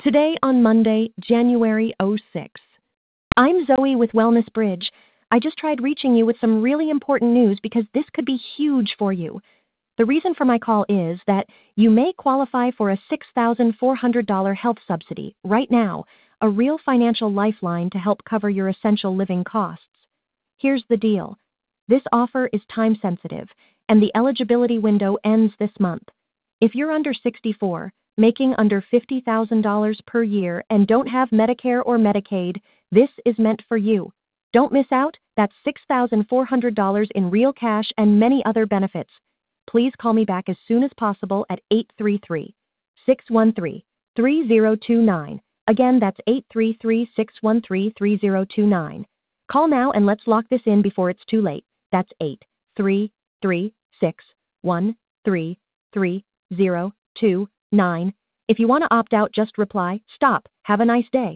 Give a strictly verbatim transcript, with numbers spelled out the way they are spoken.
Today on Monday, January sixth. I'm Zoe with Wellness Bridge. I just tried reaching you with some really important news because this could be huge for you. The reason for my call is that you may qualify for a six thousand four hundred dollars health subsidy right now, a real financial lifeline to help cover your essential living costs. Here's the deal. This offer is time sensitive, and the eligibility window ends this month. If you're under sixty-four, making under fifty thousand dollars per year, and don't have Medicare or Medicaid, this is meant for you. Don't miss out. That's six thousand four hundred dollars in real cash and many other benefits. Please call me back as soon as possible at eight three three, six one three, three zero two nine. Again, that's eight three three, six one three, three zero two nine. Call now and let's lock this in before it's too late. That's eight three three, six one three, three zero two nine. If you want to opt out, just reply, "Stop. Have a nice day."